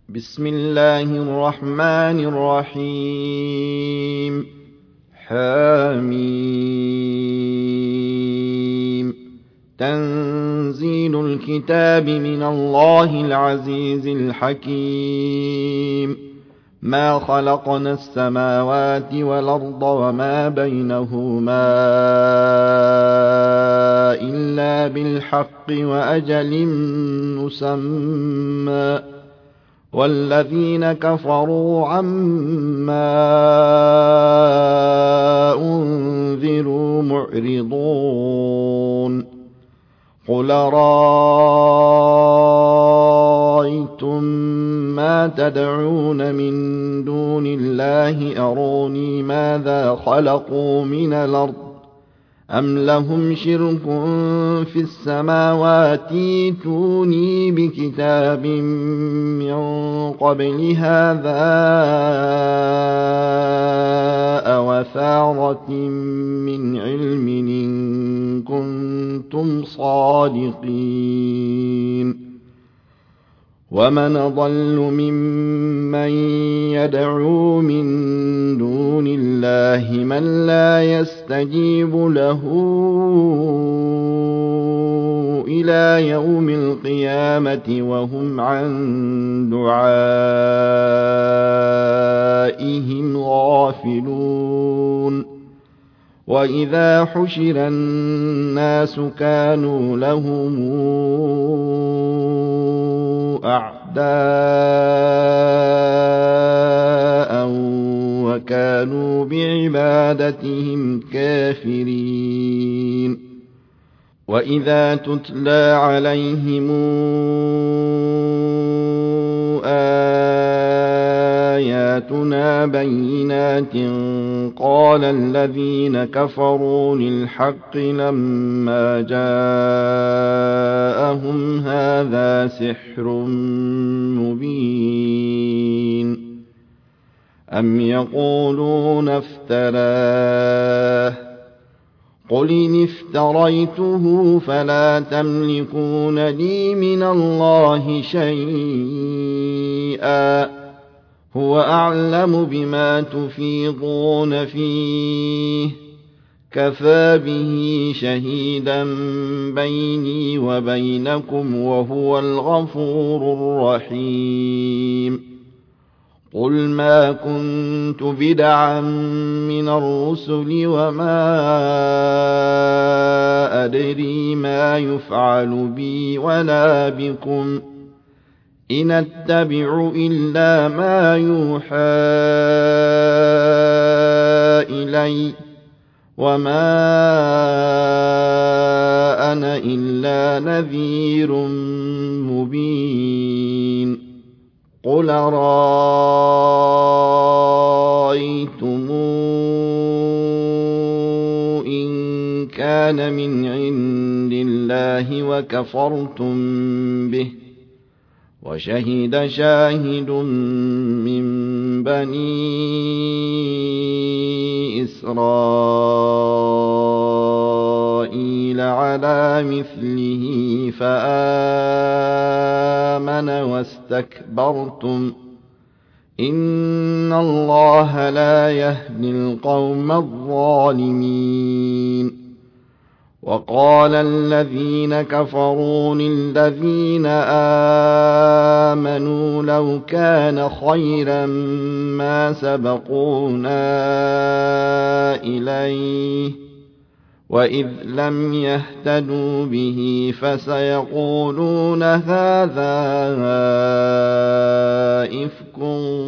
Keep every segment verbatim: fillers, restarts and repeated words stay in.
بسم الله الرحمن الرحيم. حميم. تنزيل الكتاب من الله العزيز الحكيم. ما خلقنا السماوات والأرض وما بينهما إلا بالحق وأجل مسمى، والذين كفروا عما أنذروا معرضون. قل رأيتم ما تدعون من دون الله أروني ماذا خلقوا من الأرض أم لهم شرك في السماوات ائتوني بكتاب من قبل هذا أو أثارة من علم إن كنتم صادقين. ومن أضل ممن يدعو من دون الله من لا يستجيب له إلى يوم القيامة وهم عن دعائهم غافلون. وإذا حشر الناس كانوا لهم أعداء وكانوا بعبادتهم كافرين. وإذا تتلى عليهم آياتنا بينات قال الذين كفروا للحق لما جاءهم هذا سحر مبين. أم يقولون افتراه قل إن افتريته فلا تملكون لي من الله شيئا هو أعلم بما تفيضون فيه كفى به شهيدا بيني وبينكم وهو الغفور الرحيم. قل ما كنت بدعا من الرسل وما أدري ما يفعل بي ولا بكم إن أتبع إلا ما يوحى إلي وما أنا إلا نذير مبين. قل رأيتم إن كان من عند الله وكفرتم به وشهد شاهد من بني إسرائيل على مثله فآمن واستكبرتم إن الله لا يهدي القوم الظالمين. وقال الذين كفروا للذين آمنوا لو كان خيرا ما سبقونا إليه وإذ لم يهتدوا به فسيقولون هذا إفك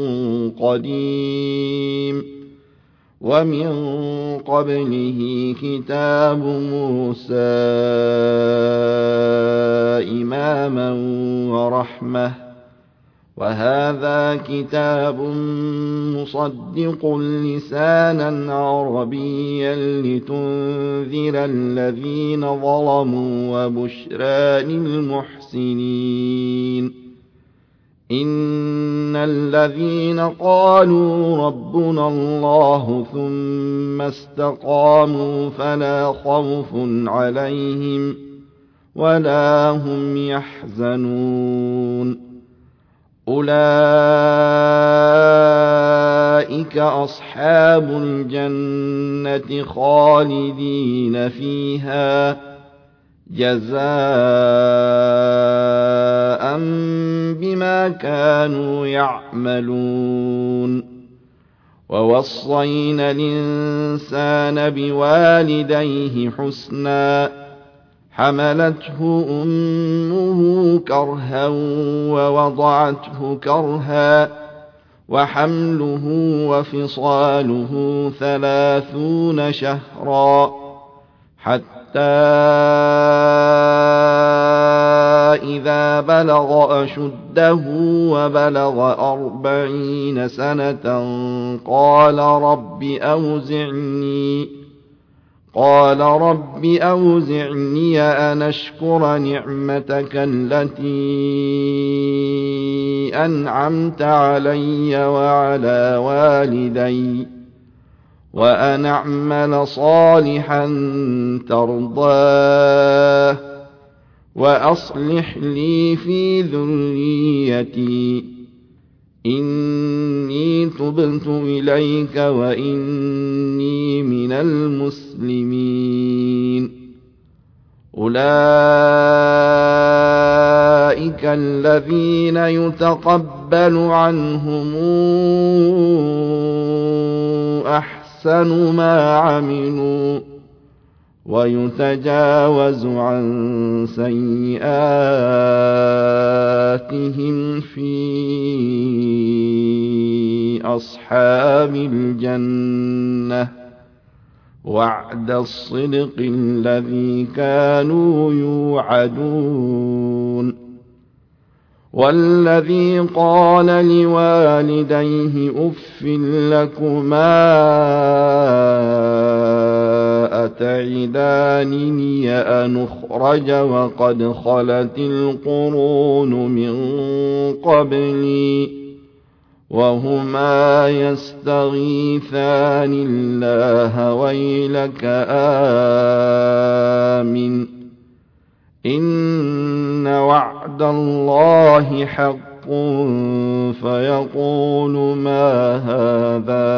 قديم ومن قبله كتاب موسى إماما ورحمة وهذا كتاب مصدق لسانا عربيا لتنذر الذين ظلموا وبشرى للمحسنين. إن الذين قالوا ربنا الله ثم استقاموا فلا خوف عليهم ولا هم يحزنون. أولئك أصحاب الجنة خالدين فيها جزاء بما كانوا يعملون ووصينا الإنسان بوالديه حسنا حملته أمه كرها ووضعته كرها وحمله وفصاله ثلاثون شهرا حتى إذا بلغ أشده وبلغ أربعين سنة قال رب أوزعني قال رب أوزعني أن أشكر نعمتك التي أنعمت علي وعلى والدي وأن أعمل صالحا ترضاه وأصلح لي في ذريتي إني تبت إليك وإني من المسلمين أولئك الذين يتقبل عنهم أحسن ما عملوا ويتجاوز عن سيئاتهم في أصحاب الجنة وعد الصدق الذي كانوا يوعدون والذي قال لوالديه أف لكما أتعدانني أن أخرج وقد خلت القرون من قبلي وهما يستغيثان الله ويلك آمن إن وعد الله حق فيقول ما هذا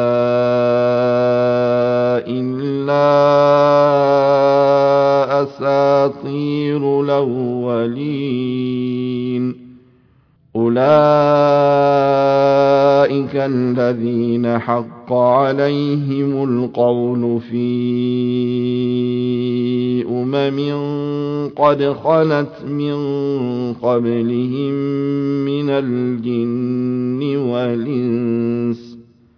إلا أساطير الأولين أولئك الذين حق عليهم القول في أمم قد خلت من قبلهم من الجن والإنس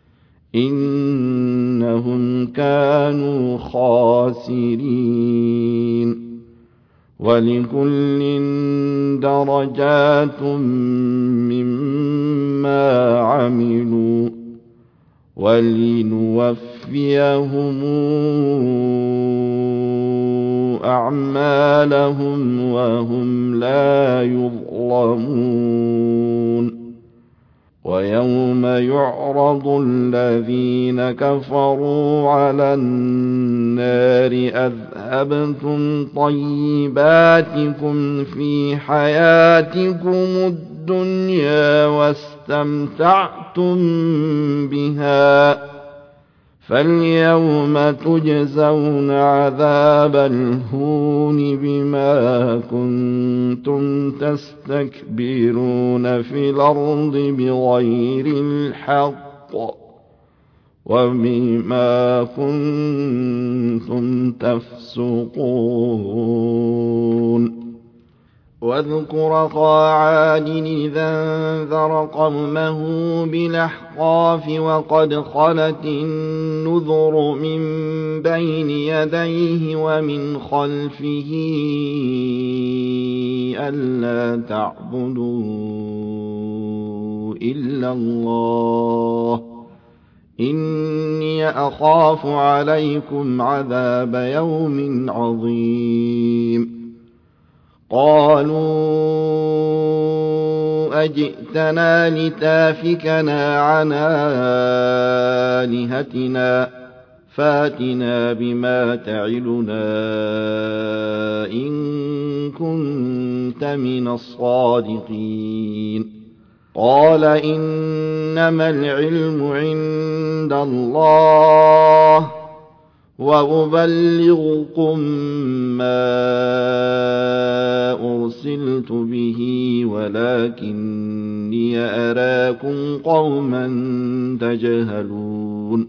إنهم كانوا خاسرين ولكل درجات مما عملوا ولنوفيهم أعمالهم وهم لا يظلمون ويوم يعرض الذين كفروا على النار أذهبتم طيباتكم في حياتكم الدنيا واستمتعتم بها فاليوم تجزون عذاب الهون بما كنتم تستكبرون في الأرض بغير الحق وبما كنتم تفسقون واذكر أخا عاد إذا انذر قومه بالأحقاف وقد خلت النذر من بين يديه ومن خلفه ألا تعبدوا إلا الله إني أخاف عليكم عذاب يوم عظيم قالوا أجئتنا لتافكنا عن آلهتنا فاتنا بما تعدنا إن كنت من الصادقين قال إنما العلم عند الله وأبلغكم ما أرسلت به ولكني أراكم قوما تجهلون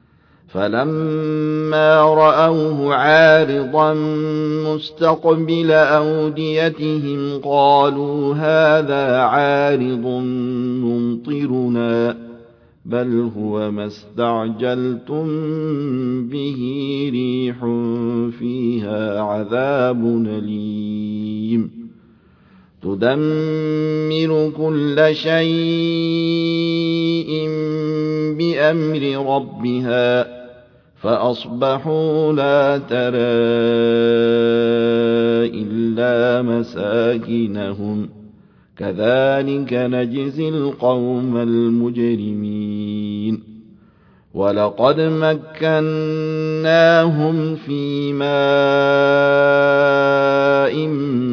فلما رأوه عارضا مستقبل أوديتهم قالوا هذا عارض ممطرنا بل هو ما استعجلتم به ريح فيها عذاب أليم تدمر كل شيء بأمر ربها فأصبحوا لا ترى إلا مساكنهم كذلك نجزي القوم المجرمين ولقد مكناهم في ماء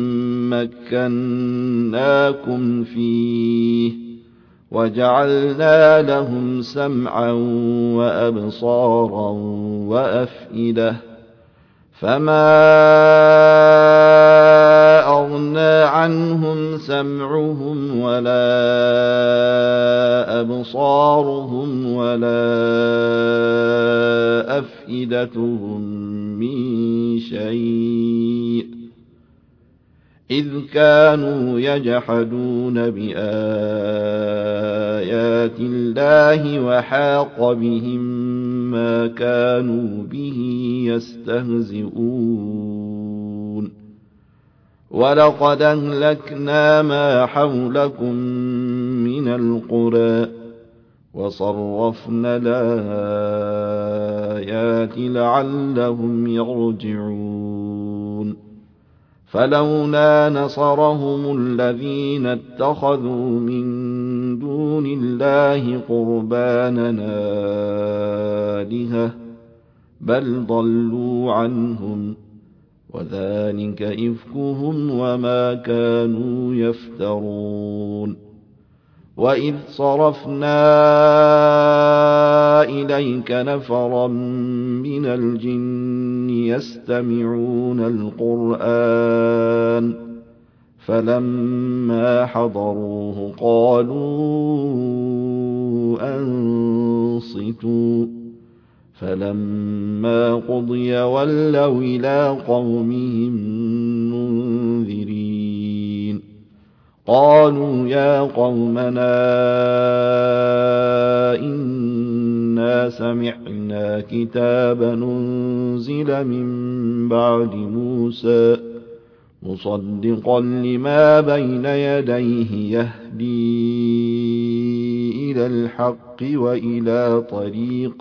مكناكم فيه وجعلنا لهم سمعا وأبصارا وأفئدة فما أغنى عنهم سمعهم ولا أبصارهم ولا أفئدتهم من شيء إذ كانوا يجحدون بآيات الله وحاق بهم ما كانوا به يستهزئون ولقد أهلكنا ما حولكم من القرى وصرفنا الآيات لعلهم يرجعون فلولا نصرهم الذين اتخذوا من دون الله قربانا آلهة بل ضلوا عنهم وذلك إفكهم وما كانوا يفترون وإذ صرفنا إليك نفرا من الجن يستمعون القرآن فلما حضروه قالوا أنصتوا فلما قضي ولوا إلى قومهم منذرين قالوا يا قومنا إنا سمعنا كتابا أنزل من بعد موسى مصدقا لما بين يديه يهدي إلى الحق وإلى طريق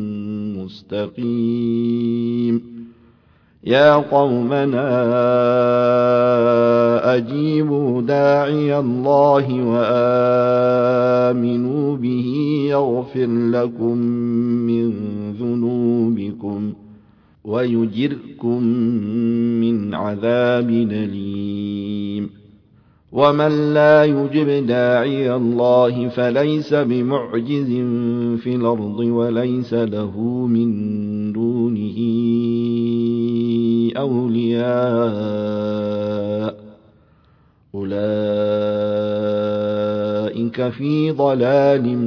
مستقيم يا قومنا أجيبوا داعي الله وآمنوا به يغفر لكم من ذنوبكم ويجركم من عذاب أليم ومن لا يجب داعي الله فليس بمعجز في الأرض وليس له من دونه أولياء أولئك في ضلال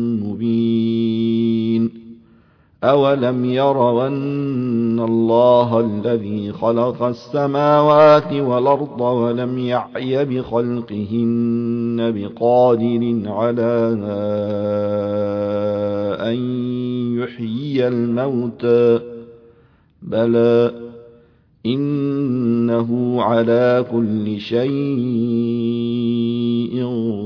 مبين أولم يروا أن الله الذي خلق السماوات والأرض ولم يعي بخلقهن بقادر على أن يحيي الموتى بلى إنه على كل شيء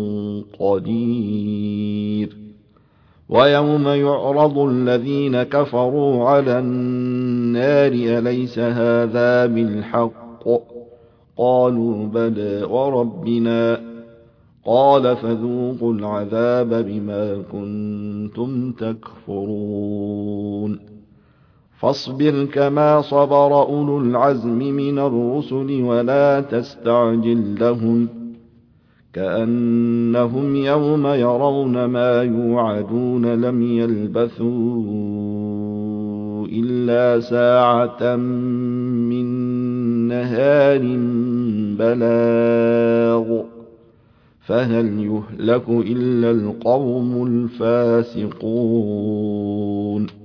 قدير ويوم يعرض الذين كفروا على النار أليس هذا بالحق قالوا بلى وربنا قال فذوقوا العذاب بما كنتم تكفرون فاصبر كما صبر أولو العزم من الرسل ولا تستعجل لهم كأنهم يوم يرون ما يوعدون لم يلبثوا إلا ساعة من نهار بلاغ فهل يهلك إلا القوم الفاسقون